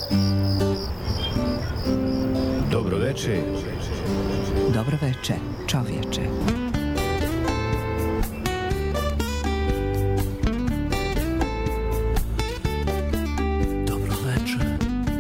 Dobro veče. Dobro veče, čovječe. Dobro veče.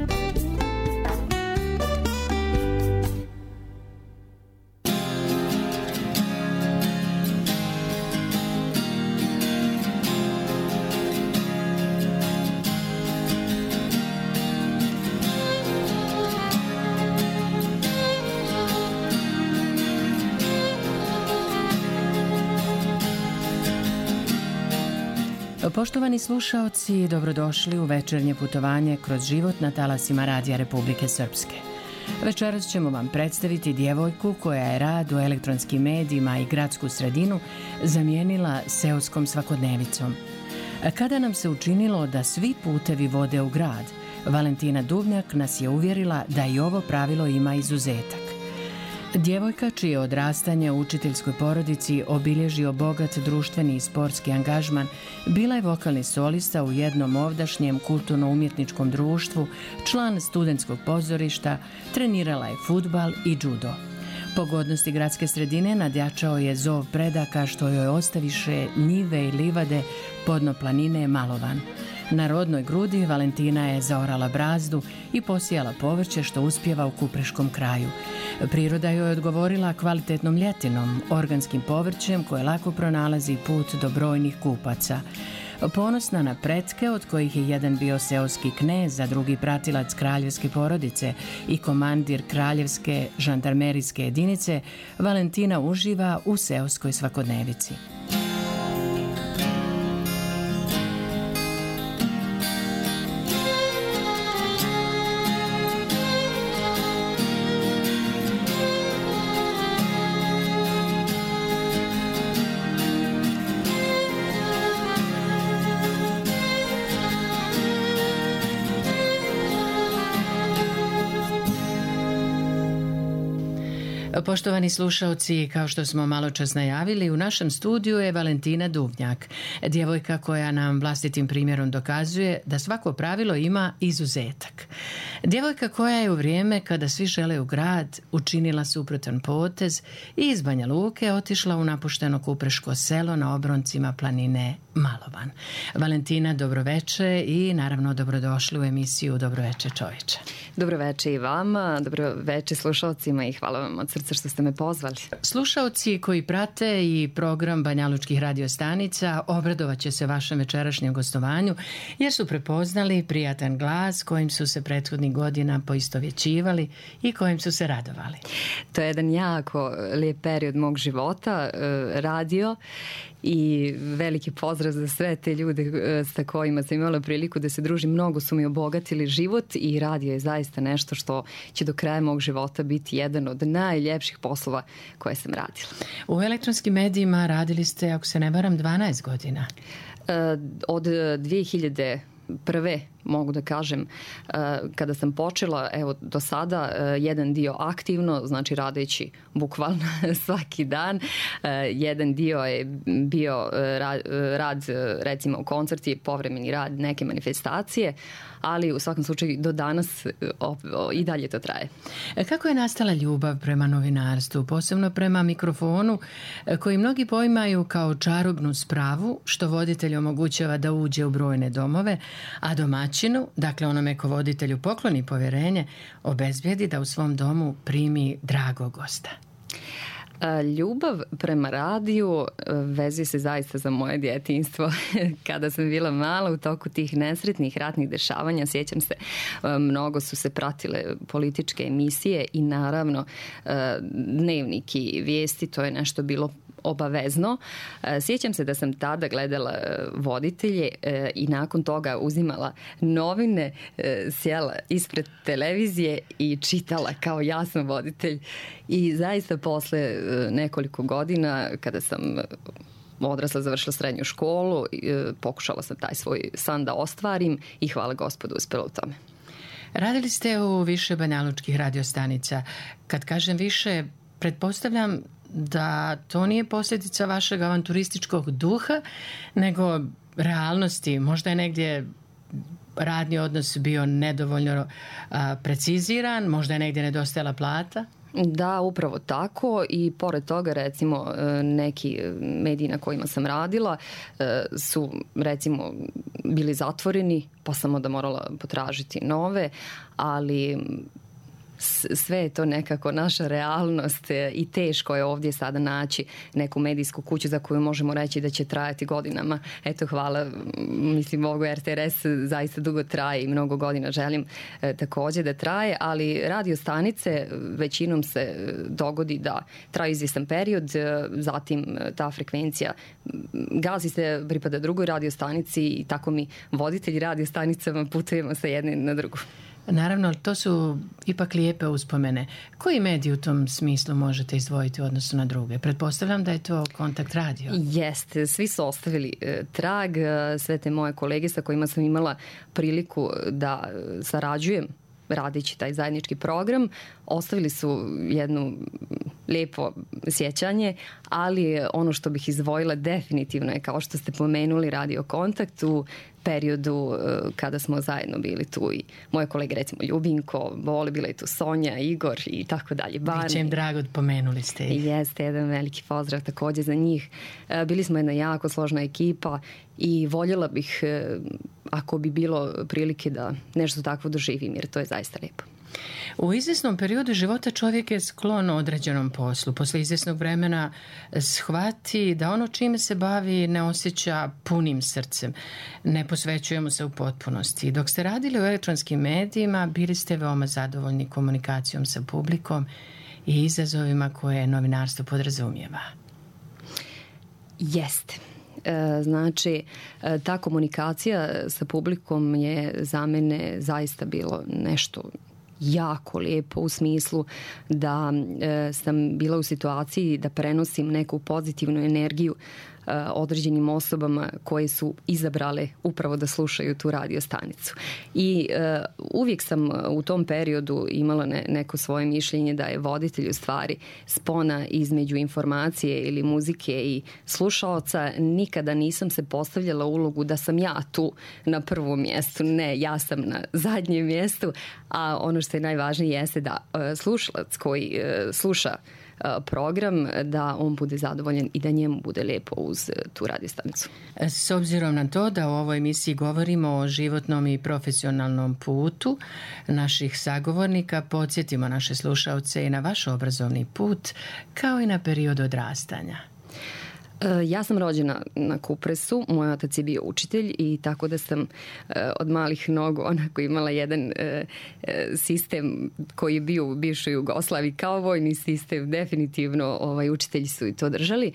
Poštovani slušaoci, dobrodošli u večernje putovanje kroz život na talasima Radija Republike Srpske. Večeras ćemo vam predstaviti djevojku koja je rad u elektronskim medijima i gradsku sredinu zamijenila seoskom svakodnevicom. Kada nam se učinilo da svi putevi vode u grad, Valentina Duvnjak nas je uvjerila da i ovo pravilo ima izuzetak. Djevojka čije odrastanje u učiteljskoj porodici obilježio bogat društveni i sportski angažman, bila je vokalni solista u jednom ovdašnjem kulturno-umjetničkom društvu, član studentskog pozorišta, trenirala je fudbal i judo. Pogodnosti gradske sredine nadjačao je zov predaka što joj ostaviše njive i livade podno planine Malovan. Na rodnoj grudi Valentina je zaorala brazdu i posijala povrće što uspijeva u kupreškom kraju. Priroda joj je odgovorila kvalitetnom ljetinom, organskim povrćem koje lako pronalazi put do brojnih kupaca. Ponosna na pretke, od kojih je jedan bio seoski knez, a drugi pratilac kraljevske porodice i komandir kraljevske žandarmerijske jedinice, Valentina uživa u seoskoj svakodnevici. Poštovani slušaoci, kao što smo malo čas najavili, u našem studiju je Valentina Duvnjak, djevojka koja nam vlastitim primjerom dokazuje da svako pravilo ima izuzetak. Djevojka koja je u vrijeme kada svi žele u grad učinila suprotan potez i iz Banja Luke otišla u napušteno kupreško selo na obroncima planine Malovan. Valentina, dobroveče i naravno dobrodošli u emisiju Dobroveče čovječe. Dobroveče i vama, dobroveče slušalcima i hvala vam od srca što ste me pozvali. Slušaoci koji prate i program banjalučkih radiostanica obradovat će se vašem večerašnjem gostovanju jer su prepoznali prijatan glas kojim su se prethodnih godina poistovjećivali i kojim su se radovali. To je jedan jako lijep period mog života, radio, i veliki pozdrav za sve te ljude sa kojima sam imala priliku da se družim. Mnogo su mi obogatili život i radio je zaista nešto što će do kraja mog života biti jedan od najljepših poslova koje sam radila. U elektronskim medijima radili ste, ako se ne varam, 12 godina. Od 2001. mogu da kažem, kada sam počela, evo do sada, jedan dio aktivno, znači radeći bukvalno svaki dan, jedan dio je bio rad recimo koncerti, povremeni rad, neke manifestacije, ali u svakom slučaju do danas i dalje to traje. Kako je nastala ljubav prema novinarstvu, posebno prema mikrofonu, koji mnogi poimaju kao čarobnu spravu, što voditelj omogućava da uđe u brojne domove, a domaćinu, dakle onome ko voditelju pokloni povjerenje, obezbijedi da u svom domu primi dragog gosta? Ljubav prema radiju vezuje se zaista za moje djetinjstvo. Kada sam bila mala, u toku tih nesretnih ratnih dešavanja, sjećam se, mnogo su se pratile političke emisije i naravno dnevnik i vijesti, to je nešto bilo obavezno. Sjećam se da sam tada gledala voditelje i nakon toga uzimala novine, sjela ispred televizije i čitala kao ja sam voditelj. I zaista posle nekoliko godina, kada sam odrasla, završila srednju školu, pokušala sam taj svoj san da ostvarim i hvala Gospodu uspela u tome. Radili ste u više banjalučkih radiostanica. Kad kažem više, pretpostavljam da to nije posljedica vašeg avanturističkog duha, nego realnosti. Možda je negdje radni odnos bio nedovoljno preciziran, možda je negdje nedostajala plata? Da, upravo tako i pored toga recimo neki mediji na kojima sam radila su recimo bili zatvoreni pa sam onda morala potražiti nove, ali sve je to nekako naša realnost i teško je ovdje sada naći neku medijsku kuću za koju možemo reći da će trajati godinama. Eto, hvala, mislim, mogu RTRS zaista dugo traje i mnogo godina želim također da traje, ali radio stanice većinom se dogodi da traju izvjestan period, zatim ta frekvencija gazi se, pripada drugoj radio stanici i tako mi voditelji radio stanicama putujemo sa jedne na drugu. Naravno, to su ipak lijepe uspomene. Koji medij u tom smislu možete izdvojiti u odnosu na druge? Pretpostavljam da je to Kontakt radio. Jeste, svi su ostavili trag, sve te moje kolege sa kojima sam imala priliku da sarađujem radeći taj zajednički program, ostavili su jedno lijepo sjećanje, ali ono što bih izdvojila definitivno je, kao što ste pomenuli, Radio Kontakt u periodu kada smo zajedno bili tu i moje kolege, recimo Ljubinko, Bole, bila je tu Sonja, Igor i tako dalje. Biće im drago, pomenuli ste ih. Jeste, jedan veliki pozdrav također za njih. Bili smo jedna jako složna ekipa i voljela bih, ako bi bilo prilike, da nešto takvo doživim, jer to je zaista lijepo. U izvjesnom periodu života čovjek je sklon određenom poslu. Posle izvjesnog vremena shvati da ono čime se bavi ne osjeća punim srcem. Ne posvećujemo se u potpunosti. Dok ste radili u elektronskim medijima, bili ste veoma zadovoljni komunikacijom sa publikom i izazovima koje novinarstvo podrazumijeva. Jeste. Znači, ta komunikacija sa publikom je za mene zaista bilo nešto jako lijepo, u smislu da sam bila u situaciji da prenosim neku pozitivnu energiju određenim osobama koje su izabrale upravo da slušaju tu radio stanicu. I uvijek sam u tom periodu imala neko svoje mišljenje da je voditelj u stvari spona između informacije ili muzike i slušaoca. Nikada nisam se postavljala ulogu da sam ja tu na prvom mjestu. Ne, ja sam na zadnjem mjestu, a ono što je najvažnije jeste da slušalac koji sluša program, da on bude zadovoljan i da njemu bude lijepo uz tu radiostanicu. S obzirom na to da u ovoj emisiji govorimo o životnom i profesionalnom putu naših sagovornika, podsjetimo naše slušaoce i na vaš obrazovni put, kao i na period odrastanja. Ja sam rođena na Kupresu, moj otac je bio učitelj i tako da sam od malih nogu onako imala jedan sistem koji je bio u bivšoj Jugoslaviji kao vojni sistem, definitivno učitelji su i to držali.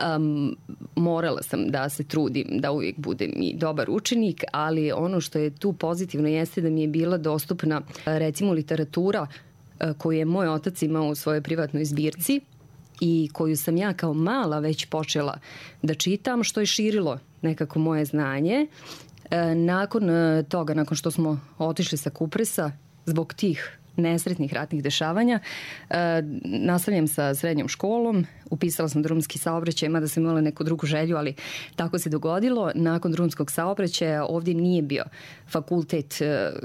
Morala sam da se trudim da uvijek budem i dobar učenik, ali ono što je tu pozitivno jeste da mi je bila dostupna recimo literatura koju je moj otac imao u svojoj privatnoj zbirci i koju sam ja kao mala već počela da čitam, što je širilo nekako moje znanje. Nakon toga, nakon što smo otišli sa Kupresa, zbog tih nesretnih ratnih dešavanja, nastavljam sa srednjom školom, upisala sam drumski saobraćaj, mada sam imala neku drugu želju, ali tako se dogodilo. Nakon drumskog saobraćaja ovdje nije bio fakultet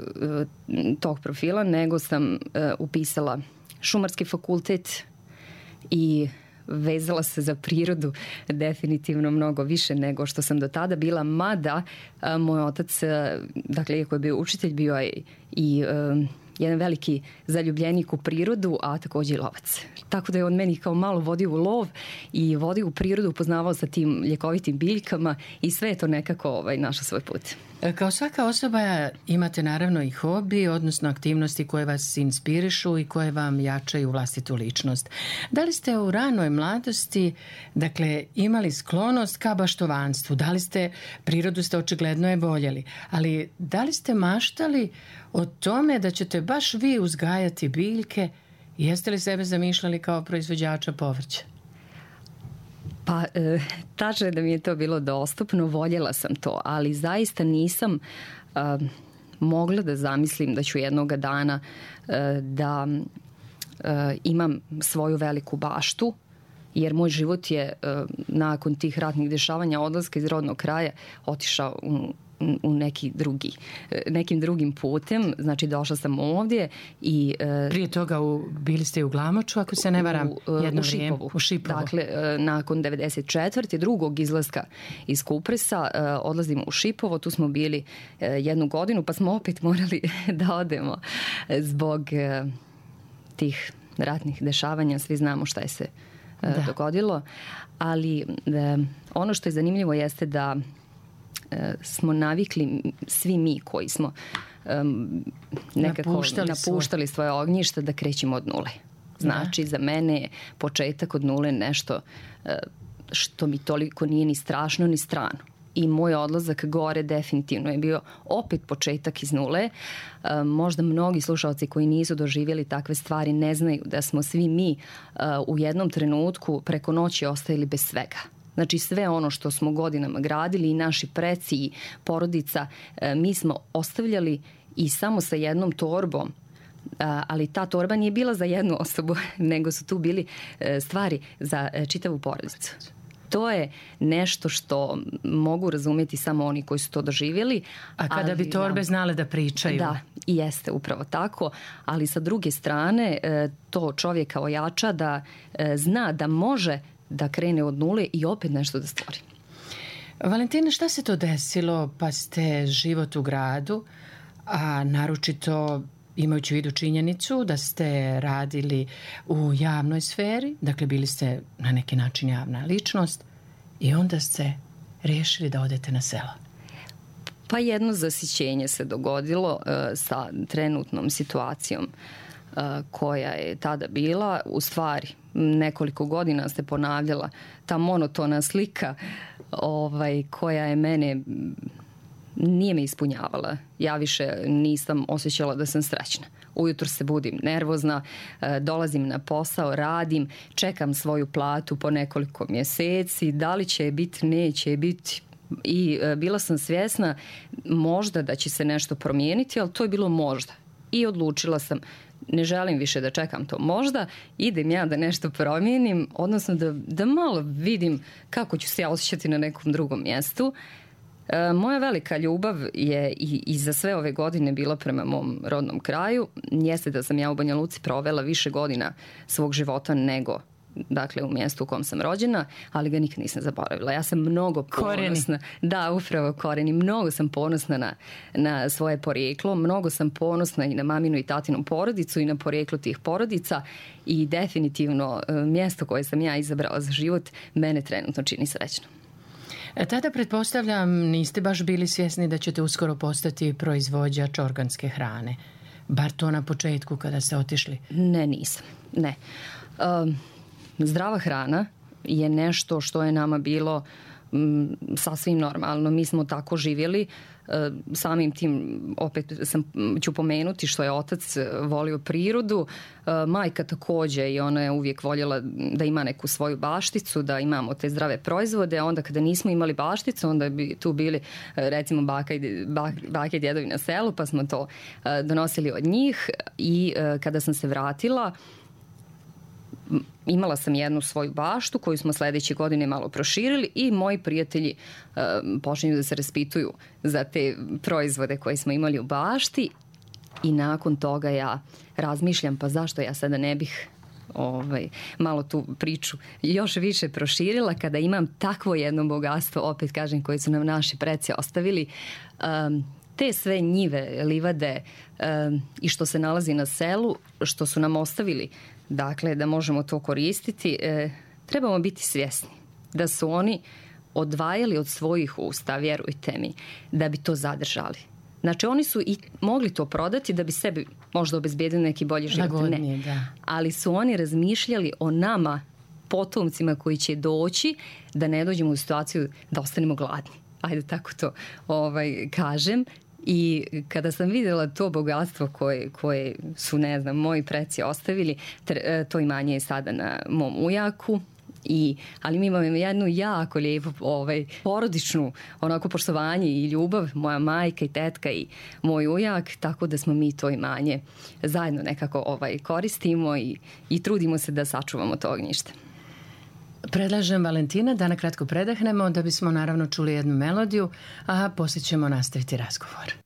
tog profila, nego sam upisala šumarski fakultet i vezala se za prirodu definitivno mnogo više nego što sam do tada bila, mada moj otac, dakle, iako je bio učitelj, bio je i jedan veliki zaljubljenik u prirodu, a također i lovac. Tako da je on meni kao malo vodio u lov i vodio u prirodu, upoznavao sa tim ljekovitim biljkama i sve je to nekako našao svoj put. Kao svaka osoba imate naravno i hobi, odnosno aktivnosti koje vas inspirišu i koje vam jačaju vlastitu ličnost. Da li ste u ranoj mladosti, dakle, imali sklonost ka baštovanstvu? Da li ste, prirodu ste očigledno je voljeli, ali da li ste maštali o tome da ćete baš vi uzgajati biljke? Jeste li sebe zamišljali kao proizvođača povrća? Pa, tačno je da mi je to bilo dostupno, voljela sam to, ali zaista nisam mogla da zamislim da ću jednoga dana da imam svoju veliku baštu, jer moj život je nakon tih ratnih dešavanja, odlaska iz rodnog kraja, otišao u u nekim drugim putem. Znači, došla sam ovdje i... Prije toga bili ste u Glamoču, ako se ne varam, jedno vrijeme. U Šipovu. Dakle, nakon 94. drugog izlaska iz Kupresa, odlazimo u Šipovo. Tu smo bili 1 godinu, pa smo opet morali da odemo zbog tih ratnih dešavanja. Svi znamo šta je se dogodilo. Ali ono što je zanimljivo jeste da smo navikli svi mi koji smo nekako napuštali svoje ognjišta da krećemo od nule. Znači, za mene je početak od nule nešto što mi toliko nije ni strašno ni strano. I moj odlazak gore definitivno je bio opet početak iz nule. Možda mnogi slušalci koji nisu doživjeli takve stvari ne znaju da smo svi mi u jednom trenutku preko noći ostajali bez svega. Znači, sve ono što smo godinama gradili i naši preci i porodica, mi smo ostavljali i samo sa jednom torbom, ali ta torba nije bila za jednu osobu, nego su tu bili stvari za čitavu porodicu. To je nešto što mogu razumjeti samo oni koji su to doživjeli. A kada bi torbe znale da pričaju. Da, i jeste upravo tako, ali sa druge strane to čovjeka ojača da zna da može da krene od nule i opet nešto da stvori. Valentina, šta se to desilo pa ste život u gradu, a naročito imajući u vidu činjenicu da ste radili u javnoj sferi, dakle bili ste na neki način javna ličnost i onda ste riješili da odete na selo? Pa jedno zasićenje se dogodilo sa trenutnom situacijom koja je tada bila. U stvari, nekoliko godina se ponavljala ta monotona slika koja je mene nije me ispunjavala. Ja više nisam osjećala da sam srećna. Ujutro se budim nervozna, dolazim na posao, radim, čekam svoju platu po nekoliko mjeseci, da li će je biti, neće je biti. I bila sam svjesna možda da će se nešto promijeniti, ali to je bilo možda. I odlučila sam, ne želim više da čekam to možda, idem ja da nešto promijenim, odnosno da malo vidim kako ću se ja osjećati na nekom drugom mjestu. Moja velika ljubav je i za sve ove godine bila prema mom rodnom kraju. Jeste da sam ja u Banja Luci provela više godina svog života nego u mjestu u kom sam rođena, ali ga nikad nisam zaboravila. Ja sam mnogo ponosna. Da, upravo koreni. Mnogo sam ponosna na svoje porijeklo, mnogo sam ponosna i na maminu i tatinu porodicu i na porijeklo tih porodica i definitivno mjesto koje sam ja izabrala za život mene trenutno čini srećno. Tada, pretpostavljam, niste baš bili svjesni da ćete uskoro postati proizvođač organske hrane. Bar to na početku kada ste otišli. Ne, nisam. Ne. Zdrava hrana je nešto što je nama bilo sasvim normalno. Mi smo tako živjeli. Samim tim, opet ću pomenuti što je otac volio prirodu. Majka također i ona je uvijek voljela da ima neku svoju bašticu, da imamo te zdrave proizvode. Onda kada nismo imali bašticu, onda bi tu bili recimo baka i djedovi na selu, pa smo to donosili od njih. I kada sam se vratila, imala sam jednu svoju baštu koju smo sljedeće godine malo proširili i moji prijatelji počinju da se raspituju za te proizvode koje smo imali u bašti i nakon toga ja razmišljam pa zašto ja sada ne bih malo tu priču još više proširila kada imam takvo jedno bogatstvo, opet kažem, koje su nam naši preci ostavili. Te sve njive, livade i što se nalazi na selu, što su nam ostavili, dakle, da možemo to koristiti, trebamo biti svjesni da su oni odvajali od svojih usta, vjerujte mi, da bi to zadržali. Znači, oni su i mogli to prodati da bi sebi možda obezbijedili neki bolji život. Lagodnije, da. Ali su oni razmišljali o nama, potomcima koji će doći, da ne dođemo u situaciju da ostanemo gladni. Ajde tako to kažem. I kada sam vidjela to bogatstvo koje su, ne znam, moji preci ostavili, to imanje je sada na mom ujaku. Ali mi imamo jednu jako lijepu porodičnu onako poštovanje i ljubav, moja majka i tetka i moj ujak, tako da smo mi to imanje zajedno nekako koristimo i trudimo se da sačuvamo to ognjište. Predlažem, Valentina, da nakratko predahnemo, da bismo naravno čuli jednu melodiju, a poslije ćemo nastaviti razgovor.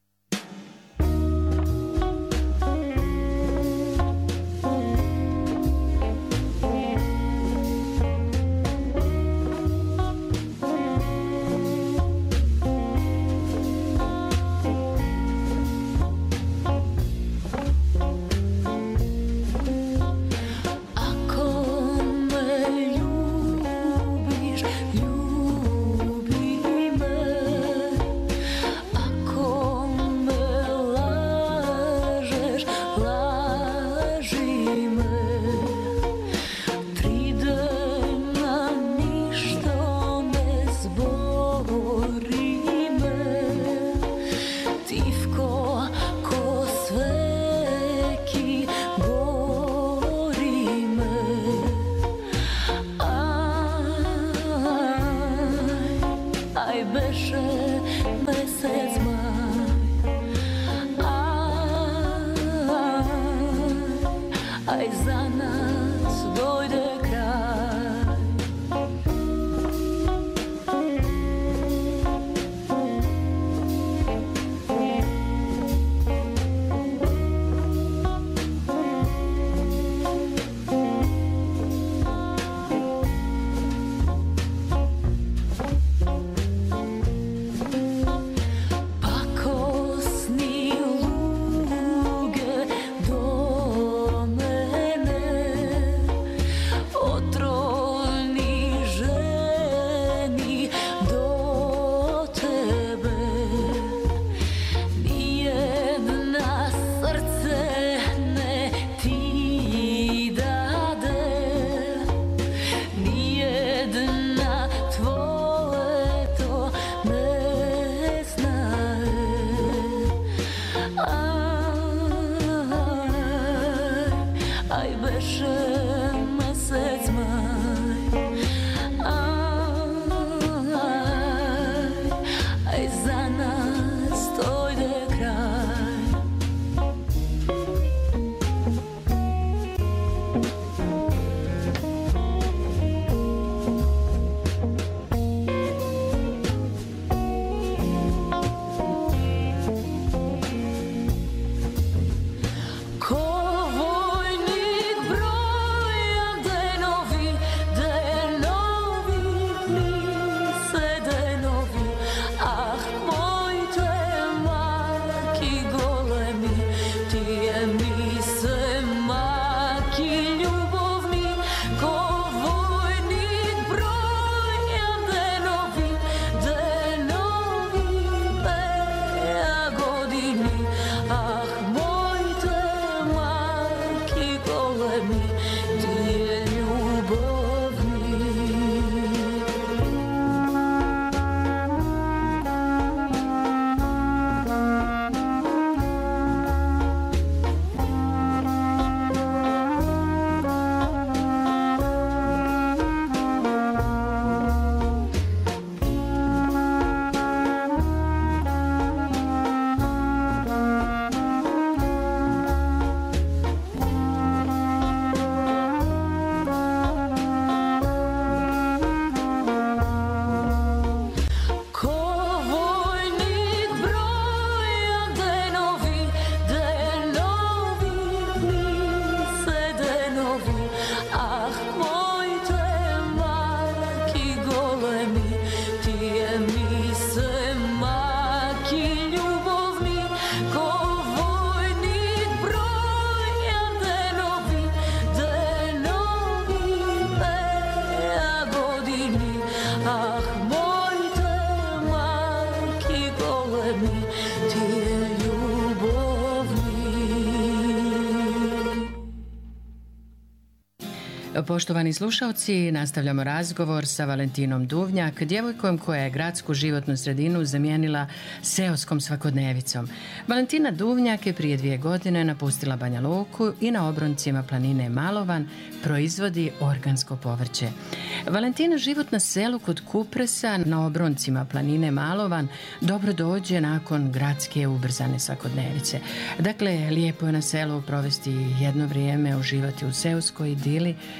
Poštovani slušalci, nastavljamo razgovor sa Valentinom Duvnjak, djevojkom koja je gradsku životnu sredinu zamijenila seoskom svakodnevicom. Valentina Duvnjak je prije 2 godine napustila Banja Luku i na obroncima planine Malovan proizvodi organsko povrće. Valentina život na selu kod Kupresa na obroncima planine Malovan dobro dođe nakon gradske ubrzane svakodnevice. Dakle, lijepo je na selu provesti jedno vrijeme, uživati u seoskoj idili,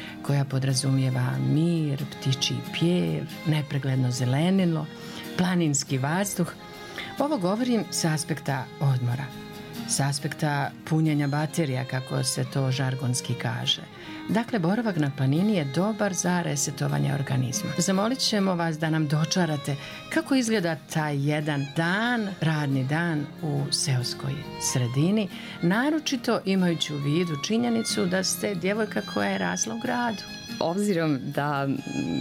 koja podrazumijeva mir, ptičji pjev, nepregledno zelenilo, planinski vazduh. Ovo govorim s aspekta odmora, s aspekta punjenja baterija, kako se to žargonski kaže. Dakle, boravak na planini je dobar za resetovanje organizma. Zamolit ćemo vas da nam dočarate kako izgleda taj jedan dan, radni dan u seoskoj sredini, naročito imajući u vidu činjenicu da ste djevojka koja je rasla u gradu. Obzirom da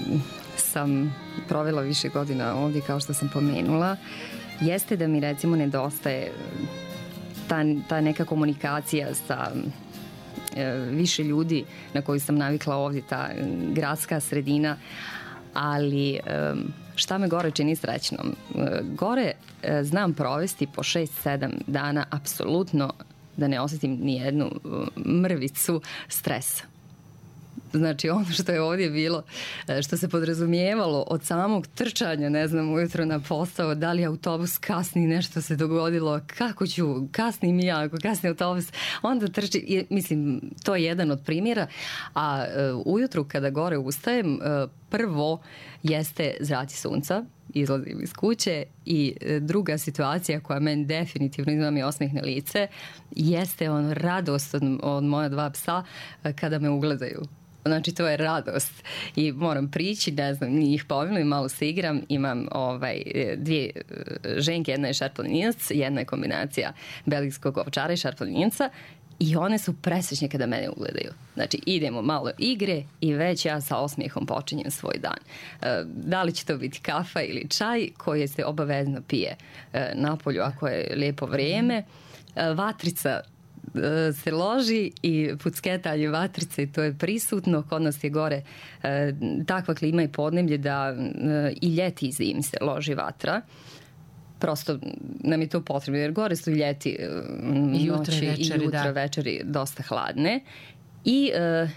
sam provela više godina ovdje, kao što sam pomenula, jeste da mi recimo nedostaje ta neka komunikacija sa više ljudi na koju sam navikla ovdje, ta gradska sredina, ali šta me gore čini srećnom? Gore znam provesti po 6-7 dana apsolutno da ne osjetim ni jednu mrvicu stresa. Znači ono što je ovdje bilo, što se podrazumijevalo od samog trčanja, ne znam, ujutro na posao, da li autobus kasni, nešto se dogodilo, kako ću, kasnim ja, ako kasni autobus, onda trči, mislim, to je jedan od primjera, a ujutru kada gore ustajem, prvo jeste zraci sunca, izlazim iz kuće, i druga situacija koja meni definitivno ima mi osmeh na lice, jeste radost od moja 2 psa kada me ugledaju. Znači, to je radost i moram prići, ne znam, njih pomilim, malo se igram, imam 2 ženke, jedna je šarplaninac, jedna je kombinacija belgijskog ovčara i šarplaninca, i one su presrećne kada mene ugledaju. Znači, idemo malo igre i već ja sa osmijehom počinjem svoj dan. Da li će to biti kafa ili čaj koji se obavezno pije napolju ako je lijepo vrijeme. Vatrica se loži i pucketanje vatrice, to je prisutno. Kod nas je gore takva klima i podneblje da i ljeti i zimi se loži vatra. Prosto nam je to potrebno, jer gore su ljeti noći i jutra večeri dosta hladne i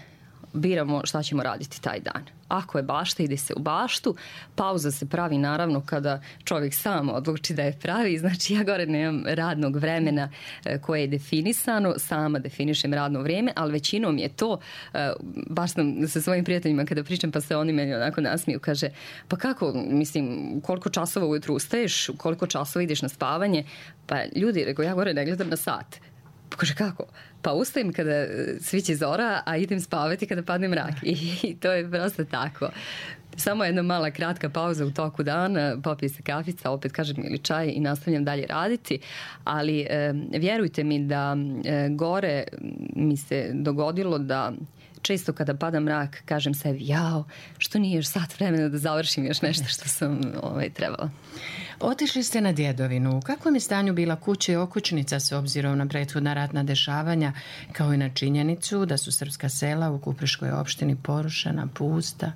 biramo šta ćemo raditi taj dan. Ako je bašta, ide se u baštu. Pauza se pravi naravno kada čovjek sam odluči da je pravi. Znači, ja gore nemam radnog vremena koje je definisano, sama definišem radno vrijeme, ali većinom je to, baš sam sa svojim prijateljima kada pričam, pa se oni meni onako nasmiju, kaže, pa kako, mislim, koliko časova ujutru ustaješ, koliko časova ideš na spavanje? Pa ljudi, rekao, ja gore ne gledam na sat. Kaže, kako? Pa ustajem kada sviće zora, a idem spavati kada padne mrak. I to je prosto tako. Samo jedna mala kratka pauza u toku dana, popije se kafica, opet kažem, ili čaj, i nastavljam dalje raditi. Ali vjerujte mi da gore mi se dogodilo da često kada pada mrak kažem sebi, jao, što nije još sat vremena da završim još nešto što sam trebala. Otišli ste na djedovinu. U kakvom je stanju bila kuća i okućnica s obzirom na prethodna ratna dešavanja, kao i na činjenicu da su srpska sela u Kupreškoj opštini porušena, pusta?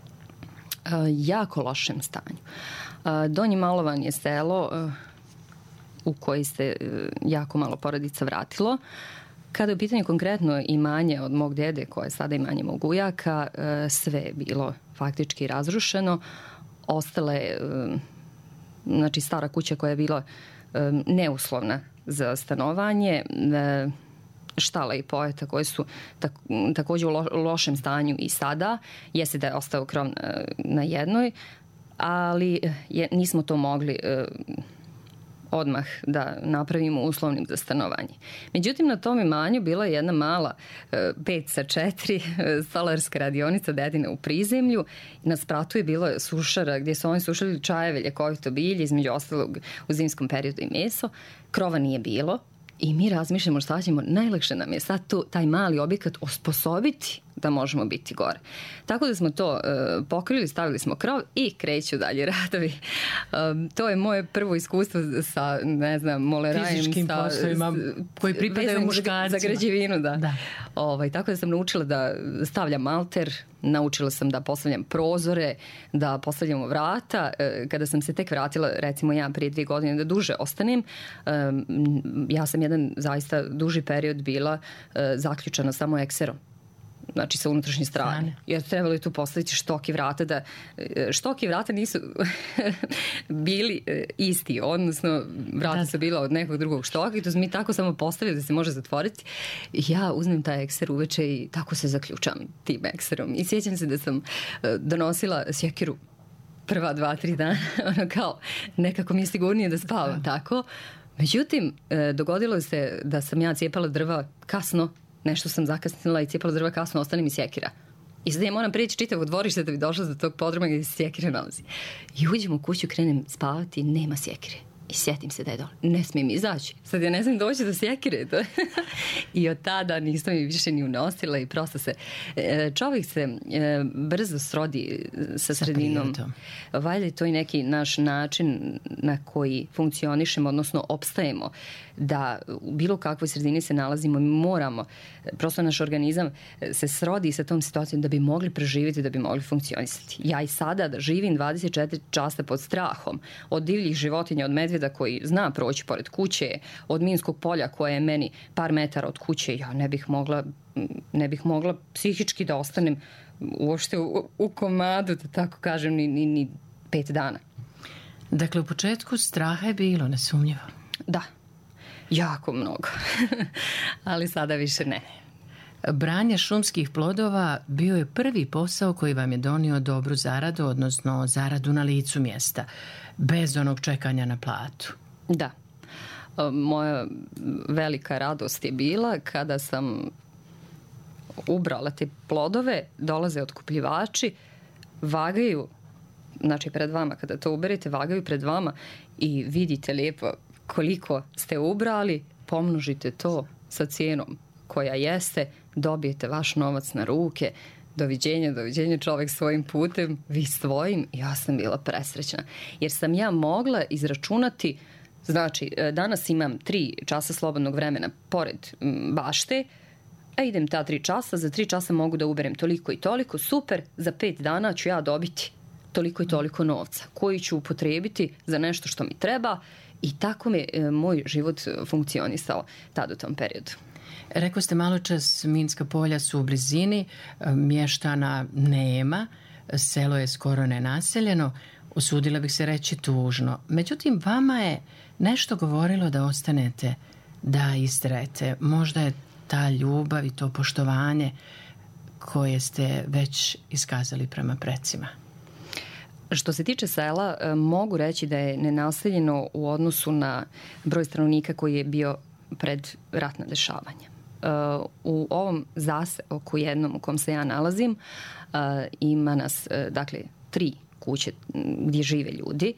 Jako lošem stanju. Donji Malovan je selo u koji se jako malo porodica vratilo. Kada je u pitanju konkretno imanje od mog dede, koje je sada imanje mog ujaka, sve je bilo faktički razrušeno. Ostala je znači stara kuća koja je bila neuslovna za stanovanje, štala i pojeta koji su također u lošem stanju i sada. Jeste da je ostao krov na jednoj, ali nismo to mogli odmah da napravimo uslovnim za stanovanje. Međutim, na tom imanju bila je jedna mala 5x4 stolarska radionica dedina u prizemlju. Na spratu je bilo sušara gdje su oni sušali čajeve, ljekovito bilje, između ostalog u zimskom periodu i meso. Krova nije bilo i mi razmišljamo šta ćemo. Najlakše nam je sad taj mali objekat osposobiti da možemo biti gore. Tako da smo to pokrili, stavili smo krov i kreću dalje radovi. To je moje prvo iskustvo sa, ne znam, molerajem. Fizičkim poslovima koji pripadaju muškarcima. Za građevinu, da. Tako da sam naučila da stavljam malter, naučila sam da postavljam prozore, da postavljamo vrata. Kada sam se tek vratila, recimo ja prije 2 godine da duže ostanem, ja sam jedan zaista duži period bila zaključana samo ekserom. znači sa unutrašnje strane. Jer trebalo je tu postaviti štoki vrata, da štoki vrata nisu bili isti, odnosno vrata su bila od nekog drugog štoka i to mi tako samo postavili da se može zatvoriti. Ja uzmem taj ekser uveče i tako se zaključam tim ekserom. I sjećam se da sam donosila sjekiru prva 2-3 dana, ono kao nekako mi je sigurnije da spavam tako. Međutim, dogodilo se da sam ja cijepala drva kasno, nešto sam zakasnila i cijepala drva kasno, ostane mi sjekira. I sad ja moram prijeći čitavo dvorište da bi došla do tog podruma gdje se sjekira nalazi. I uđem u kuću, krenem spavati i nema sjekire. I sjetim se da je dole. Ne smijem izaći. Sad ja ne znam doći do sjekire. I od tada nisam mi više ni unosila i prosto se... Čovjek se brzo srodi sa sredinom. Valjda je to i neki naš način na koji funkcionišemo, odnosno opstajemo, da u bilo kakvoj sredini se nalazimo i moramo. Prosto naš organizam se srodi sa tom situacijom da bi mogli preživjeti, da bi mogli funkcionisati. Ja i sada da živim 24 časa pod strahom od divljih životinja, od medvjeda koji zna proći pored kuće, od minskog polja koje je meni par metara od kuće, ja ne bih mogla psihički da ostanem uopšte u komadu, da tako kažem, ni 5 dana. Dakle, u početku straha je bilo, nesumnjivo. Da, jako mnogo, ali sada više ne. Branje šumskih plodova bio je prvi posao koji vam je donio dobru zaradu, odnosno zaradu na licu mjesta, bez onog čekanja na platu. Da. Moja velika radost je bila kada sam ubrala te plodove, dolaze otkupljivači, vagaju, znači pred vama, kada to uberete, vagaju pred vama i vidite lijepo koliko ste ubrali, pomnožite to sa cijenom koja jeste, dobijete vaš novac na ruke, doviđenja, čovjek svojim putem, vi svojim. Ja sam bila presrećna. Jer sam ja mogla izračunati, znači danas imam 3 časa slobodnog vremena pored bašte, a idem ta 3 časa, za 3 časa mogu da uberem toliko i toliko, super, za 5 dana ću ja dobiti toliko i toliko novca, koji ću upotrijebiti za nešto što mi treba i tako mi moj život funkcionisao tad u tom periodu. Rekao ste malo čas, minska polja su u blizini, mještana nema, selo je skoro nenaseljeno, usudila bih se reći tužno. Međutim, vama je nešto govorilo da ostanete, da istrajete. Možda je ta ljubav i to poštovanje koje ste već iskazali prema precima. Što se tiče sela, mogu reći da je nenaseljeno u odnosu na broj stanovnika koji je bio pred ratna dešavanja. U ovom zaseoku jednom u kom se ja nalazim ima nas, dakle, 3 kuće gdje žive ljudi.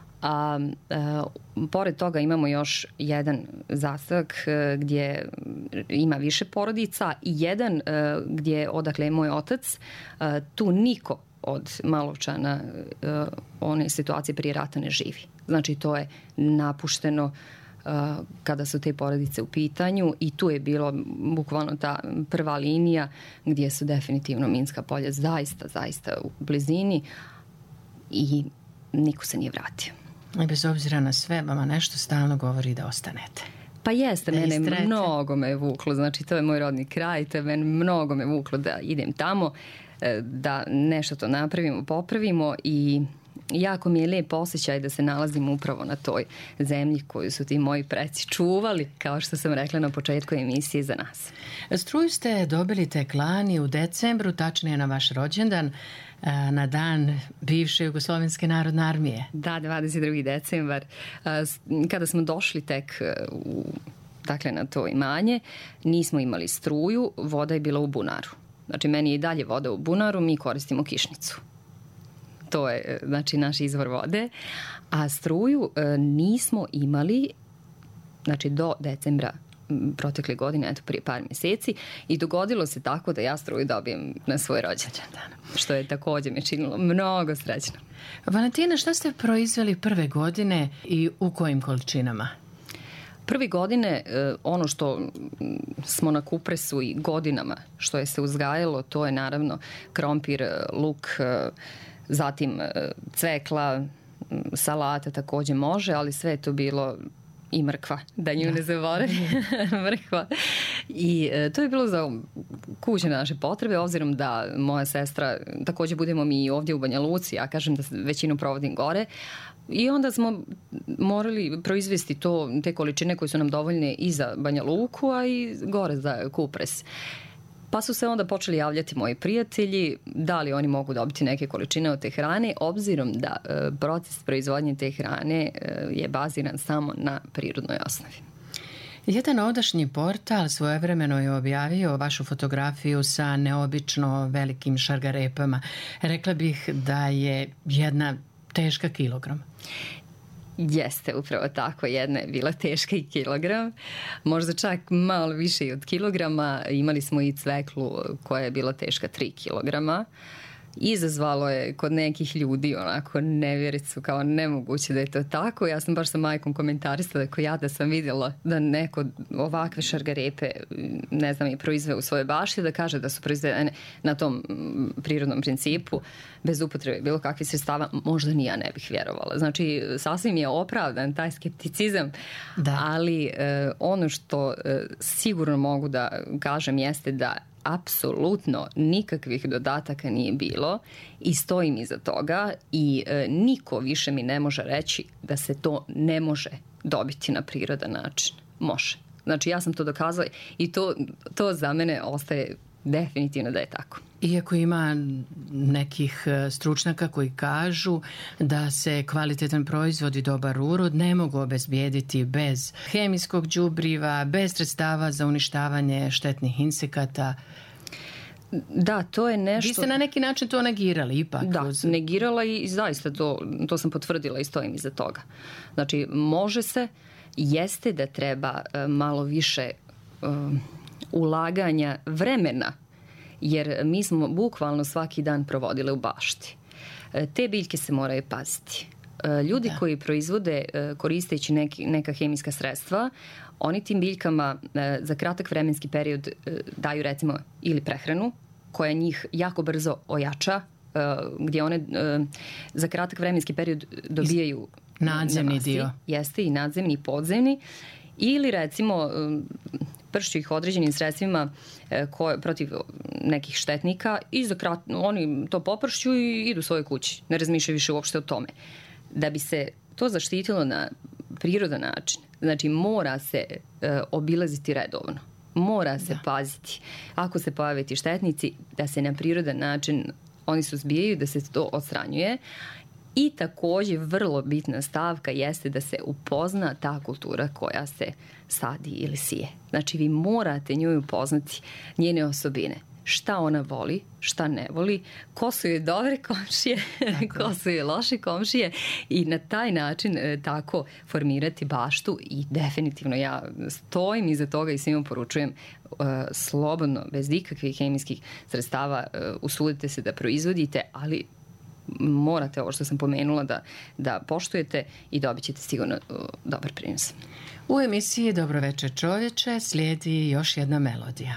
Pored toga imamo još jedan zaseok gdje ima više porodica i jedan gdje odakle je moj otac. Tu niko od Malovčana one situacije prije rata ne živi. Znači to je napušteno kada su te porodice u pitanju i tu je bilo bukvalno ta prva linija gdje su definitivno minska polja zaista u blizini i niko se nije vratio. I bez obzira na sve, vama nešto stalno govori da ostanete. Pa jeste, mene mnogo me vuklo, znači to je moj rodni kraj, to je mene mnogo me vuklo da idem tamo, da nešto to napravimo, popravimo i jako mi je lijep osjećaj da se nalazim upravo na toj zemlji koju su ti moji preci čuvali, kao što sam rekla na početku emisije, za nas. Struju ste dobili tek lani u decembru, tačnije na vaš rođendan, na dan bivše Jugoslovenske narodne armije. Da, 22. decembar. Kada smo došli tek dakle, na to imanje, nismo imali struju, voda je bila u bunaru. Znači, meni je i dalje voda u bunaru, mi koristimo kišnicu. To je, znači, naš izvor vode. A struju nismo imali, znači, do decembra protekle godine, eto, prije par mjeseci, i dogodilo se tako da ja struju dobijem na svoj rođendan, što je također me činilo mnogo srećno. Valentina, šta ste proizveli prve godine i u kojim količinama? Prve godine, ono što smo na kupresu i godinama što je se uzgajalo, to je naravno krompir, luk, zatim cvekla, salata također može, ali sve je to bilo i mrkva, da nju ne zaboravim, mrkva. I to je bilo za kućne naše potrebe, obzirom da moja sestra, takođe budemo mi ovdje u Banja Luci, ja kažem da većinu provodim gore, i onda smo morali proizvesti te količine koje su nam dovoljne i za Banja Luku, a i gore za Kupres. Pa su se onda počeli javljati moji prijatelji da li oni mogu dobiti neke količine od te hrane, obzirom da proces proizvodnje te hrane je baziran samo na prirodnoj osnovi. Jedan ovdašnji portal svojevremeno je objavio vašu fotografiju sa neobično velikim šargarepama. Rekla bih da je jedna teška kilogram. Jeste, upravo tako, jedna je bila teška i kilogram, možda čak malo više i od kilograma. Imali smo i cveklu koja je bila teška 3 kilograma. Izazvalo je kod nekih ljudi onako nevjericu, kao nemoguće da je to tako. Ja sam baš sa majkom komentarisala da sam vidjela da neko ovakve šargarepe, ne znam, i proizve u svojoj bašti, da kaže da su proizvedene na tom prirodnom principu, bez upotrebe bilo kakvih sredstava, možda ni ja ne bih vjerovala. Znači, sasvim je opravdan taj skepticizam, ali ono što sigurno mogu da kažem jeste da apsolutno nikakvih dodataka nije bilo i stojim iza toga i niko više mi ne može reći da se to ne može dobiti na prirodan način. Može. Znači, ja sam to dokazala i to za mene ostaje definitivno da je tako. Iako ima nekih stručnjaka koji kažu da se kvalitetan proizvod i dobar urod ne mogu obezbijediti bez hemijskog đubriva, bez sredstava za uništavanje štetnih insekata. Da, to je nešto... Vi ste na neki način to negirali ipak. Da, negirala i zaista to sam potvrdila i stojim iza toga. Znači, može se, jeste da treba malo više ulaganja vremena, jer mi smo bukvalno svaki dan provodile u bašti. Te biljke se moraju paziti. Ljudi koji proizvode koristeći neka hemijska sredstva, oni tim biljkama za kratak vremenski period daju recimo ili prehranu koja njih jako brzo ojača, gdje one za kratak vremenski period dobijaju nadzemni dio. Jeste, i nadzemni i podzemni. Ili recimo pršću ih određenim sredstvima protiv nekih štetnika i oni to popršću i idu svojoj kući. Ne razmišljaju više uopšte o tome. Da bi se to zaštitilo na prirodan način, znači mora se obilaziti redovno. Mora se paziti. Ako se pojave ti štetnici, da se na prirodan način oni suzbijaju, da se to odstranjuje. I također vrlo bitna stavka jeste da se upozna ta kultura koja se sadi ili sije. Znači vi morate njoj upoznati njene osobine. Šta ona voli, šta ne voli, ko su joj dobre komšije, ko su joj loše komšije i na taj način tako formirati baštu i definitivno ja stojim iza toga i svima poručujem slobodno, bez ikakvih hemijskih sredstava usudite se da proizvodite, ali morate ovo što sam pomenula da poštujete i dobit ćete sigurno dobar prinos. U emisiji Dobro večer čovječe slijedi još jedna melodija.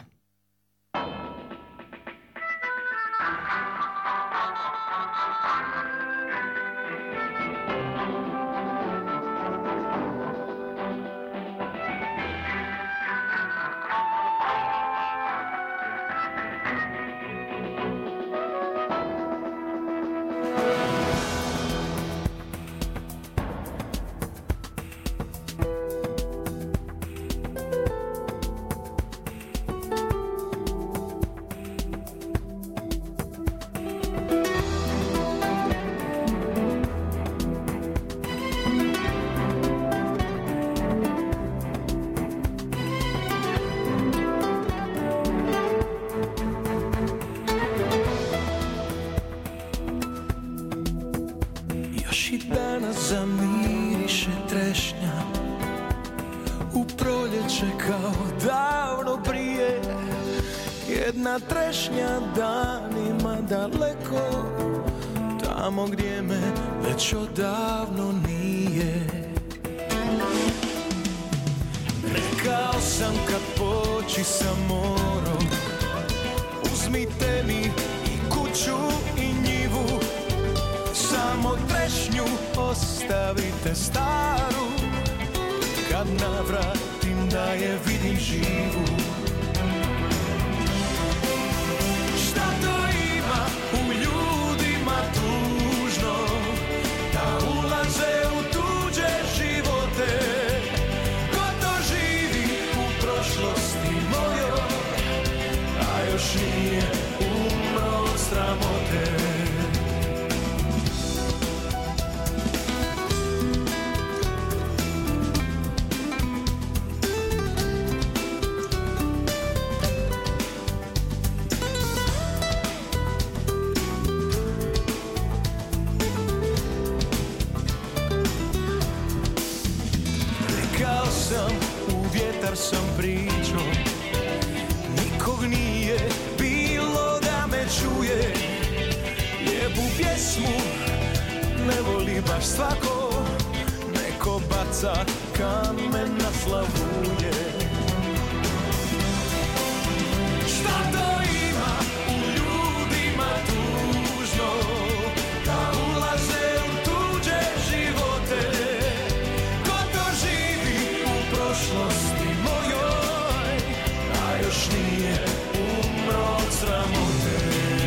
Zamiriše trešnja u proljeće kao davno prije. Jedna trešnja danima daleko, tamo gdje me već odavno nije. Rekao sam kad poći sa morom, uzmite mi i kuću i njivu, samo trešnju ostavite staru. kad navratim da je vidim živu. Šta to ima u ljudima tužno, da ulaze u tuđe živote? Ko to živi u prošlosti mojoj, a još nije umro od sramote? U vjetar sam pričao, nikog nije bilo da me čuje. Lijepu pjesmu ne voli baš svako, neko baca kamen na slavuje. Šta to ima u ljudima tužno, da ulaze u tuđe živote? Prošlosti mojoj, a još nije umro od sramote.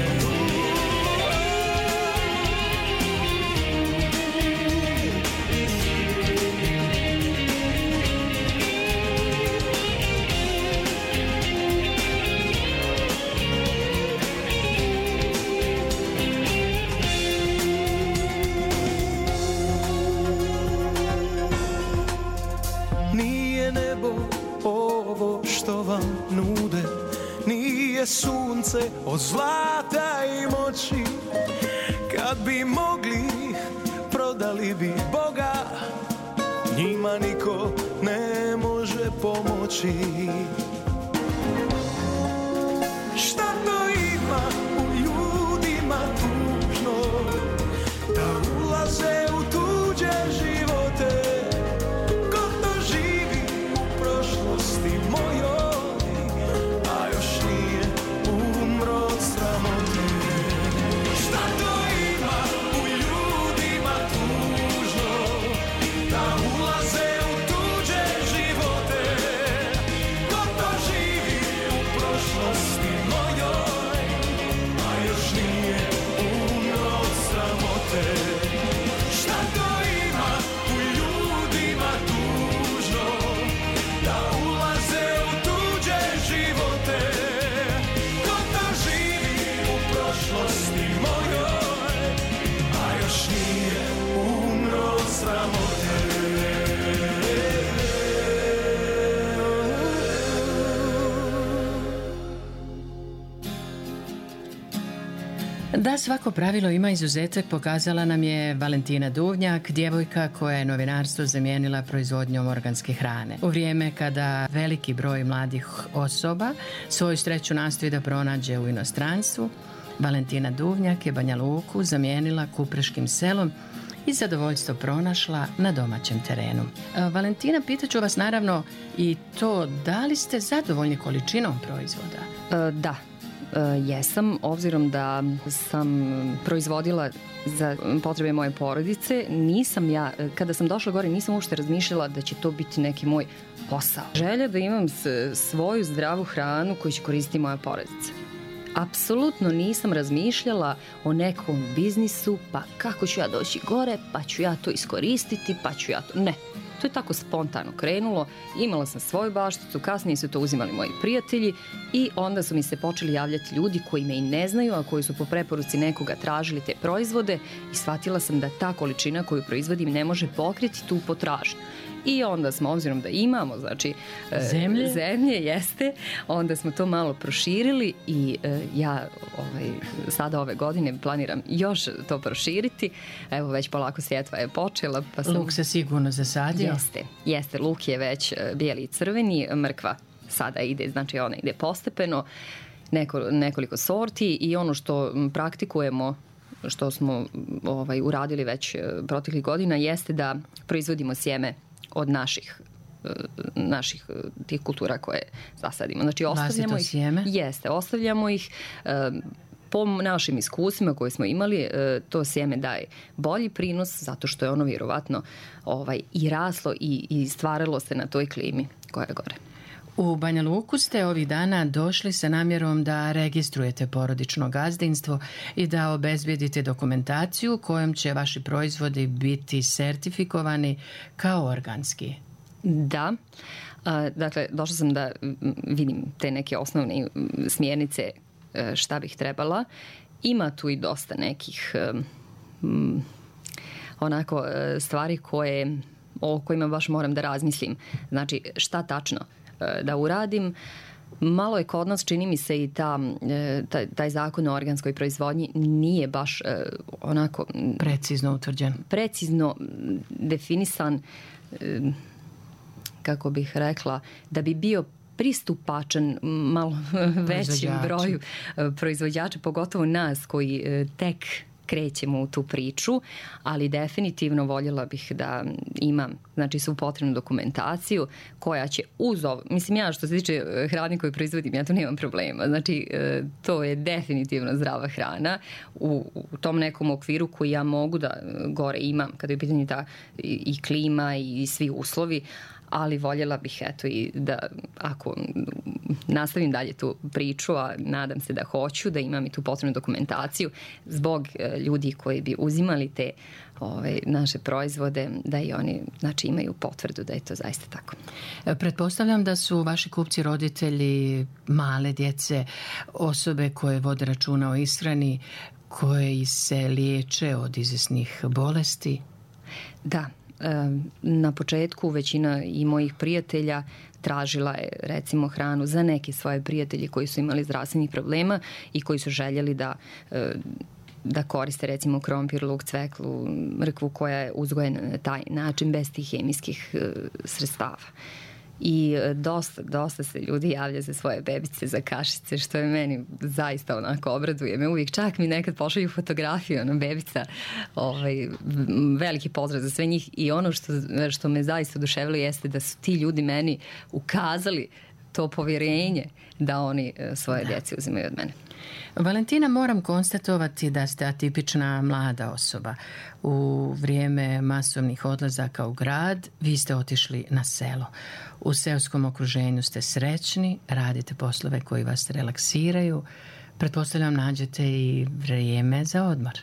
Ovo što vam nude nije sunce od zlata i moći. Kad bi mogli, prodali bi Boga, njima niko ne može pomoći. Šta to ima u ljudima tužno, da ulaze u tuđe živote? Prošlosti mojoj, a još nije umro od sramote. Šta to ima u ljudima tužno, da ulaze u tuđe živote? Ko to živi u prošlosti mojoj, a još nije umro od sramote? Šta to ima u ljudima tužno, da ulaze u tuđe živote? Ko to živi u prošlosti mojoj, a još nije umro od sramote? Da svako pravilo ima izuzetak pokazala nam je Valentina Duvnjak, djevojka koja je novinarstvo zamijenila proizvodnjom organske hrane. U vrijeme kada veliki broj mladih osoba svoju sreću nastoji da pronađe u inostranstvu, Valentina Duvnjak je Banja Luku zamijenila Kupreškim selom i zadovoljstvo pronašla na domaćem terenu. Valentina, pitaću vas naravno i to, da li ste zadovoljni količinom proizvoda? Da. Jesam, obzirom da sam proizvodila za potrebe moje porodice, nisam ja, kada sam došla gore, nisam uopšte razmišljala da će to biti neki moj posao. Želja da imam svoju zdravu hranu koju će koristiti moja porodica. Apsolutno nisam razmišljala o nekom biznisu, pa kako ću ja doći gore, pa ću ja to iskoristiti, pa ću ja to... Ne. To je tako spontano krenulo, imala sam svoju bašticu, kasnije su to uzimali moji prijatelji i onda su mi se počeli javljati ljudi koji me i ne znaju, a koji su po preporuci nekoga tražili te proizvode i shvatila sam da ta količina koju proizvodim ne može pokriti tu potražnju. I onda smo, obzirom da imamo, znači, zemlje jeste, onda smo to malo proširili i ja sada ove godine planiram još to proširiti. Evo, već polako sjetva je počela. Pa sam... Luk se sigurno zasadio? Jeste, luk je već bijeli i crveni, mrkva sada ide, znači ona ide postepeno, nekoliko sorti i ono što praktikujemo, što smo uradili već proteklih godina, jeste da proizvodimo sjeme od naših tih kultura koje zasadimo. Znači, ostavljamo ih. Sjeme? Jeste, ostavljamo ih, po našim iskustvima koje smo imali, to sjeme daje bolji prinos zato što je ono vjerovatno i raslo i stvaralo se na toj klimi koja je gore. U Banja Luku ste ovih dana došli sa namjerom da registrujete porodično gazdinstvo i da obezbijedite dokumentaciju kojom će vaši proizvodi biti sertifikovani kao organski. Da, dakle, došla sam da vidim te neke osnovne smjernice šta bih trebala. Ima tu i dosta nekih stvari o kojima baš moram da razmislim. Znači, šta tačno da uradim. Malo je kod nas, čini mi se, i taj zakon o organskoj proizvodnji nije baš onako precizno utvrđen. Precizno definisan, kako bih rekla, da bi bio pristupačan malo većim broju proizvođača, pogotovo nas koji tek krećemo u tu priču, ali definitivno voljela bih da imam, znači, svu potrebnu dokumentaciju koja će uz ovo, mislim, ja što se tiče hrane koju proizvodim, ja tu nemam problema, znači to je definitivno zdrava hrana u tom nekom okviru koji ja mogu da gore imam kada je u pitanju ta i klima i svi uslovi, ali voljela bih i da ako nastavim dalje tu priču, a nadam se da hoću, da imam i tu potrebnu dokumentaciju zbog ljudi koji bi uzimali te naše proizvode, da i oni, znači, imaju potvrdu da je to zaista tako. Pretpostavljam da su vaši kupci roditelji male djece, osobe koje vode računa o ishrani, koji se liječe od izvjesnih bolesti. Da. Na početku većina i mojih prijatelja tražila je, recimo, hranu za neke svoje prijatelje koji su imali zdravstvenih problema i koji su željeli da koriste, recimo, krompir, luk, cveklu, mrkvu koja je uzgojena na taj način bez tih hemijskih sredstava. I dosta se ljudi javlja za svoje bebice, za kašice, što je meni zaista onako obraduje me uvijek. Čak mi nekad pošalju fotografiju bebica. Veliki pozdrav za sve njih. I ono što me zaista oduševilo jeste da su ti ljudi meni ukazali to povjerenje da oni svoje djece uzimaju od mene. Valentina, moram konstatovati da ste atipična mlada osoba. U vrijeme masovnih odlazaka u grad vi ste otišli na selo. U seoskom okruženju ste srećni, radite poslove koji vas relaksiraju. Pretpostavljam, nađete i vrijeme za odmor.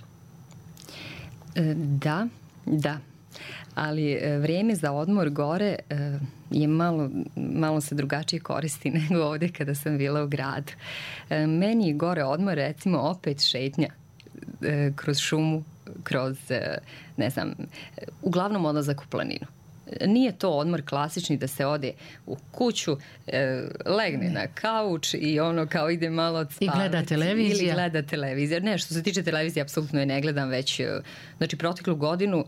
Da. Ali vrijeme za odmor gore je malo se drugačije koristi nego ovdje kada sam bila u gradu. Meni je gore odmor, recimo, opet šetnja kroz šumu, kroz, ne znam, uglavnom odlazak u planinu. Nije to odmor klasični da se ode u kuću, legne na kauč i kao ide malo odspavati. I gleda televizija. Ili gleda televizija. Ne, što se tiče televizije, apsolutno je ne gledam već, znači, proteklu godinu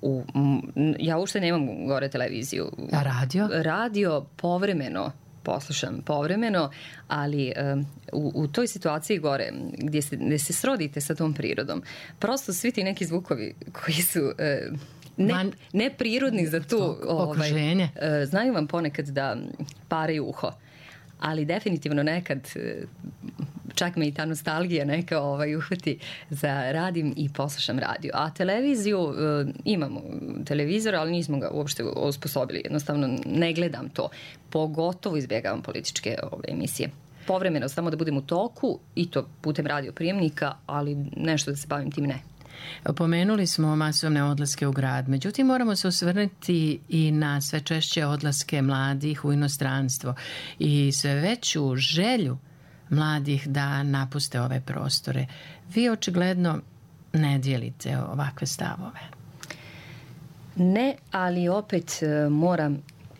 ja uopšte nemam gore televiziju. A radio? Radio poslušam povremeno, ali u toj situaciji gore gdje se srodite sa tom prirodom, prosto svi ti neki zvukovi koji su neprirodni za tu okruženje. Znaju vam ponekad da paraju uho, ali definitivno nekad čak me i ta nostalgija neka uhvati za radim i poslušam radio. A televiziju, imamo televizor, ali nismo ga uopšte osposobili. Jednostavno ne gledam to. Pogotovo izbjegavam političke emisije. Povremeno samo da budem u toku i to putem radio prijemnika, ali nešto da se bavim tim ne. Pomenuli smo masovne odlaske u grad, međutim moramo se osvrnuti i na sve češće odlaske mladih u inostranstvo i sve veću želju mladih da napuste ove prostore. Vi očigledno ne dijelite ovakve stavove. Ne, ali opet moram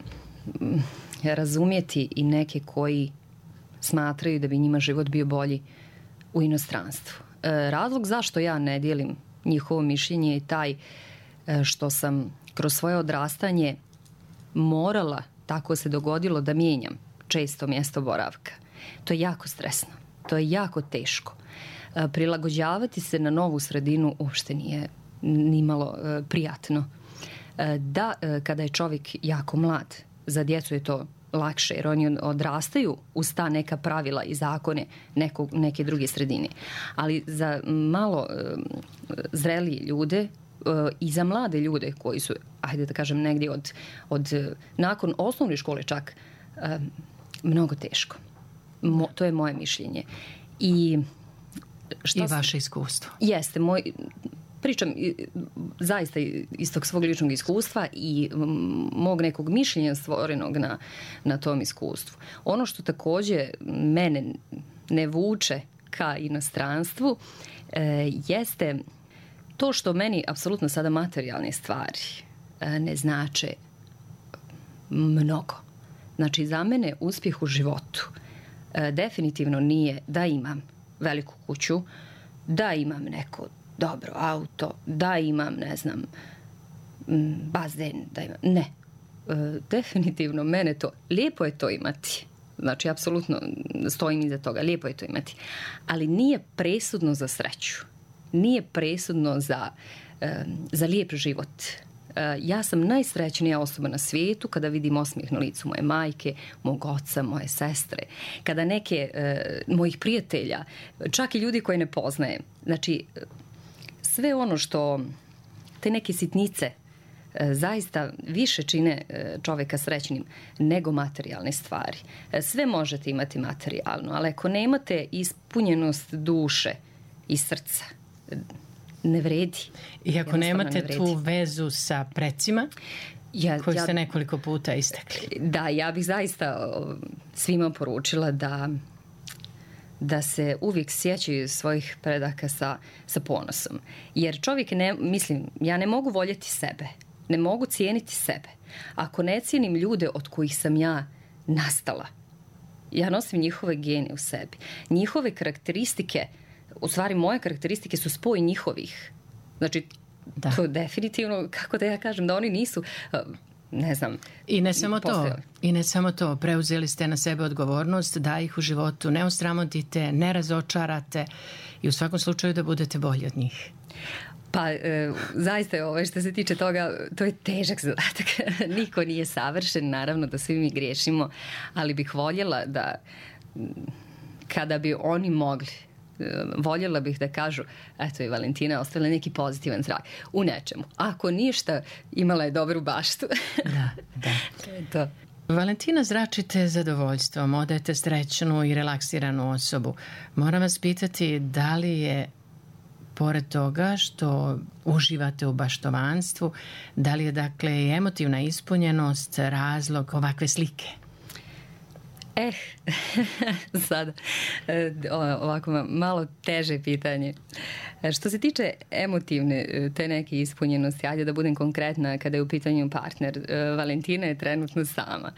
razumjeti i neke koji smatraju da bi njima život bio bolji u inostranstvu. Razlog zašto ja ne dijelim njihovo mišljenje je taj što sam kroz svoje odrastanje morala, tako se dogodilo, da mijenjam često mjesto boravka. To je jako stresno, to je jako teško. Prilagođavati se na novu sredinu uopšte nije nimalo prijatno. Da, kada je čovjek jako mlad, za djecu je to lakše, jer oni odrastaju uz ta neka pravila i zakone neke druge sredine. Ali za malo zrelije ljude i za mlade ljude koji su, ajde da kažem, negdje nakon osnovne škole čak, mnogo teško. To je moje mišljenje. I vaše iskustvo. Jeste, pričam zaista iz tog svog ličnog iskustva i mog nekog mišljenja stvorenog na tom iskustvu. Ono što takođe mene ne vuče ka inostranstvu jeste to što meni apsolutno sada materijalne stvari ne znače mnogo. Znači, za mene uspjeh u životu definitivno nije da imam veliku kuću, da imam neko dobro auto, da imam, ne znam, bazen, da imam... Ne. Definitivno mene to... Lijepo je to imati. Znači, apsolutno stojim iza toga. Lijepo je to imati. Ali nije presudno za sreću. Nije presudno za lijep život. Ja sam najsrećnija osoba na svijetu kada vidim osmijeh na licu moje majke, mog oca, moje sestre. Kada neke mojih prijatelja, čak i ljudi koje ne poznajem. Znači, sve ono što te neke sitnice zaista više čine čovjeka srećnim nego materijalne stvari. Sve možete imati materijalno, ali ako nemate ispunjenost duše i srca, ne vredi. I ako nemate tu vezu sa precima, koju ste nekoliko puta istakli. Da, ja bih zaista svima poručila da se uvijek sjećaju svojih predaka sa ponosom. Jer čovjek ja ne mogu voljeti sebe, ne mogu cijeniti sebe. Ako ne cijenim ljude od kojih sam ja nastala, ja nosim njihove gene u sebi. Njihove karakteristike, u stvari moje karakteristike su spoj njihovih. Znači, to definitivno, kako da ja kažem, da oni nisu... ne znam. I ne samo to, preuzeli ste na sebe odgovornost da ih u životu ne osramotite, ne razočarate i u svakom slučaju da budete bolji od njih. Pa, zaista što se tiče toga, to je težak zadatak. Niko nije savršen, naravno da svi mi griješimo, ali bih voljela da kada bi oni mogli, voljela bih da kažu, eto, i Valentina ostavila neki pozitivan trag u nečemu. Ako ništa, imala je dobru baštu. Da. To. Valentina, zračite zadovoljstvom, odajete srećnu i relaksiranu osobu. Moram vas pitati da li je, pored toga što uživate u baštovanstvu, da li je dakle i emotivna ispunjenost razlog ovakve slike? Sada ovako malo teže pitanje. Što se tiče emotivne te neke ispunjenosti, ajde da budem konkretna kada je u pitanju partner. Valentina je trenutno sama.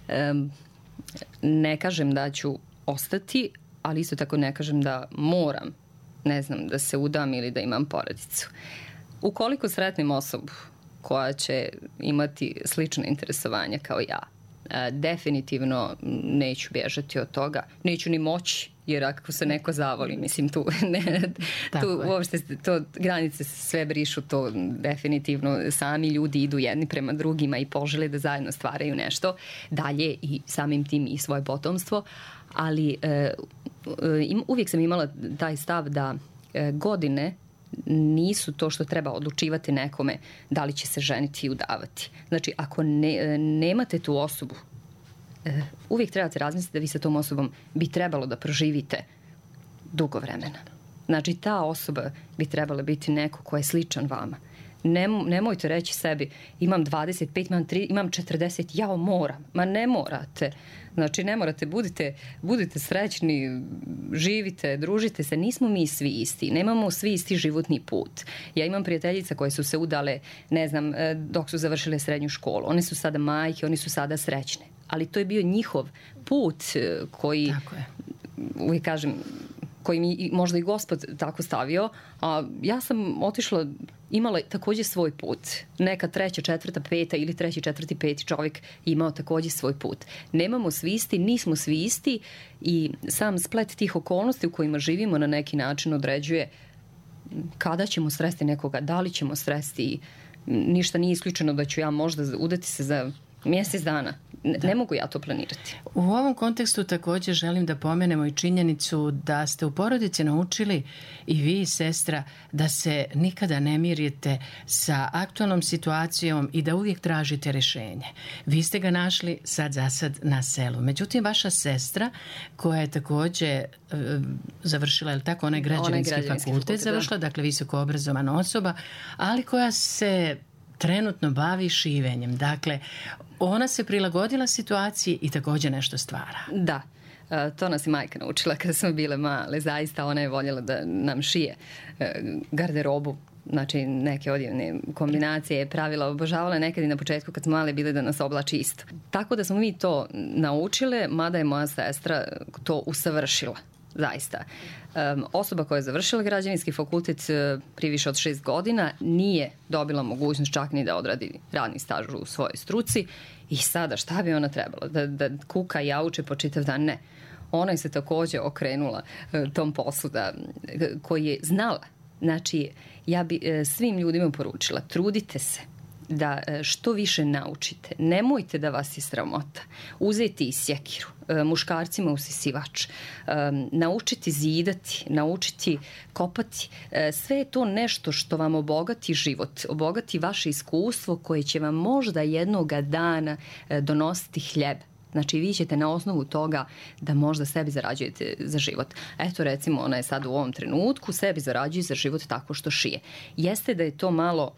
Ne kažem da ću ostati, ali isto tako ne kažem da moram, ne znam, da se udam ili da imam porodicu. Ukoliko sretnem osobu koja će imati slične interesovanja kao ja, definitivno neću bježati od toga. Neću ni moći, jer ako se neko zavoli, mislim, tu uopšte granice sve brišu, to definitivno sami ljudi idu jedni prema drugima i požele da zajedno stvaraju nešto dalje i samim tim i svoje potomstvo, ali uvijek sam imala taj stav da godine nisu to što treba odlučivati nekome da li će se ženiti i udavati. Znači, ako nemate tu osobu, uvijek trebate razmisliti da vi sa tom osobom bi trebalo da proživite dugo vremena. Znači, ta osoba bi trebala biti neko ko je sličan vama. Nemojte reći sebi, imam 25, imam 30, imam 40, ja moram. Ma ne morate. Znači, ne morate, budite srećni, živite, družite se. Nismo mi svi isti. Nemamo svi isti životni put. Ja imam prijateljica koje su se udale, ne znam, dok su završile srednju školu. One su sada majke, oni su sada srećne. Ali to je bio njihov put koji, uvijek kažem, koji mi možda i Gospod tako stavio, a ja sam otišla, imala također svoj put. Neka 3., 4., 5. ili 3., 4., 5. čovjek imao također svoj put. Nemamo svi isti, nismo svi isti i sam splet tih okolnosti u kojima živimo na neki način određuje kada ćemo sresti nekoga, da li ćemo sresti. Ništa nije isključeno da ću ja možda udati se za Mjesec dana. Ne mogu ja to planirati. U ovom kontekstu također želim da pomenemo i činjenicu da ste u porodici naučili i vi, sestra, da se nikada ne mirite sa aktualnom situacijom i da uvijek tražite rješenje. Vi ste ga našli sad za sad na selu. Međutim, vaša sestra, koja je također završila, je li tako, onaj građevinski fakultet završila, dakle visoko obrazovana osoba, ali koja se trenutno bavi šivenjem. Dakle, ona se prilagodila situaciji i također nešto stvara. Da, to nas i majka naučila kada smo bile male. Zaista ona je voljela da nam šije garderobu, znači neke odjevne kombinacije je pravila, obožavala nekad i na početku kad smo male bile da nas oblači isto. Tako da smo mi to naučile, mada je moja sestra to usavršila. Zaista. Osoba koja je završila građevinski fakultet prije više od 6 godina nije dobila mogućnost čak ni da odradi radni staž u svojoj struci i sada šta bi ona trebala? Da kuka i jauče po čitav dan? Ne. Ona je se također okrenula tom poslu koji je znala. Znači, ja bi svim ljudima poručila, trudite se da što više naučite. Nemojte da vas je sramota. Uzeti i sjekiru, muškarcima usisivač, naučiti zidati, naučiti kopati. Sve je to nešto što vam obogati život, obogati vaše iskustvo koje će vam možda jednoga dana donositi hljeb. Znači, vi ćete na osnovu toga da možda sebi zarađujete za život. Eto, recimo, ona je sad u ovom trenutku sebi zarađuje za život tako što šije. Jeste da je to malo...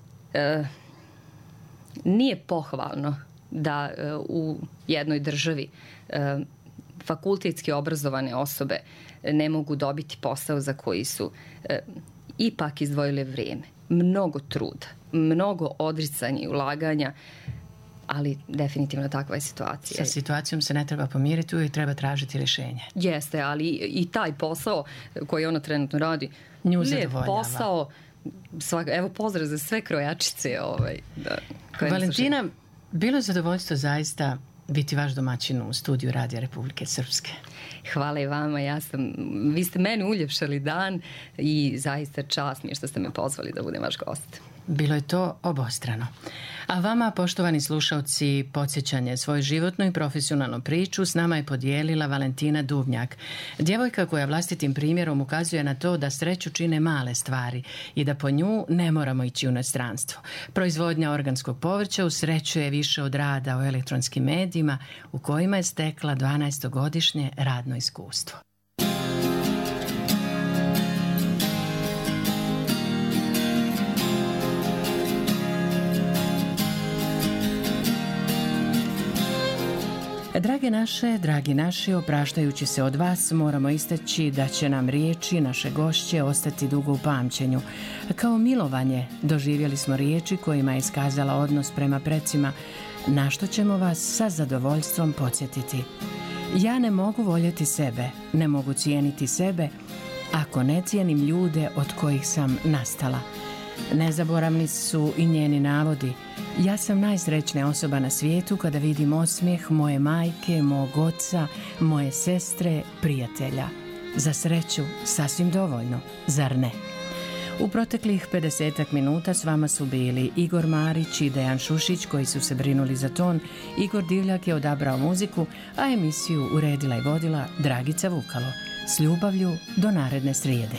Nije pohvalno da u jednoj državi fakultetski obrazovane osobe ne mogu dobiti posao za koji su ipak izdvojile vrijeme. Mnogo truda, mnogo odricanja i ulaganja, ali definitivno takva je situacija. Sa situacijom se ne treba pomiriti, uvijek treba tražiti rješenje. Jeste, ali i taj posao koji ona trenutno radi, nju zadovoljava. Posao, evo pozdrav za sve krojačice. Valentina, bilo je zadovoljstvo zaista biti vaš domaćin u studiju Radija Republike Srpske. Hvala i vama, vi ste meni uljepšali dan i zaista čast mi je što ste me pozvali da budem vaš gost. Bilo je to obostrano. A vama, poštovani slušalci, podsjećanje svoju životnu i profesionalnu priču s nama je podijelila Valentina Dubnjak. Djevojka koja vlastitim primjerom ukazuje na to da sreću čine male stvari i da po nju ne moramo ići u inostranstvo. Proizvodnja organskog povrća usrećuje više od rada u elektronskim medijima u kojima je stekla 12-godišnje radno iskustvo. Drage naše, dragi naši, opraštajući se od vas, moramo istaći da će nam riječi naše gošće ostati dugo u pamćenju. Kao milovanje doživjeli smo riječi kojima je iskazala odnos prema precima, na što ćemo vas sa zadovoljstvom podsjetiti. Ja ne mogu voljeti sebe, ne mogu cijeniti sebe, ako ne cijenim ljude od kojih sam nastala. Nezaboravni su i njeni navodi. Ja sam najsrećnija osoba na svijetu kada vidim osmijeh moje majke, mog oca, moje sestre, prijatelja. Za sreću sasvim dovoljno, zar ne? U proteklih 50 minuta s vama su bili Igor Marić i Dejan Šušić koji su se brinuli za ton. Igor Divljak je odabrao muziku, a emisiju uredila i vodila Dragica Vukalo. S ljubavlju do naredne srijede.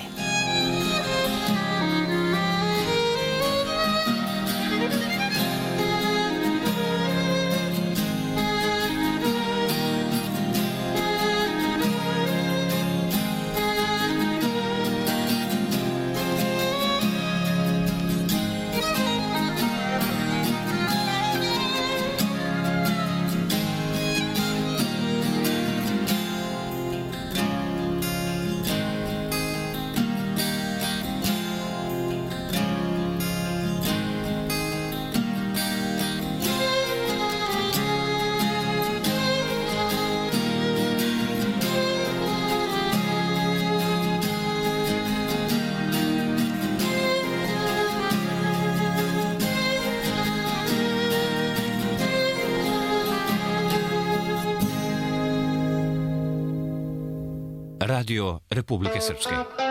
Radio Republike Srpske.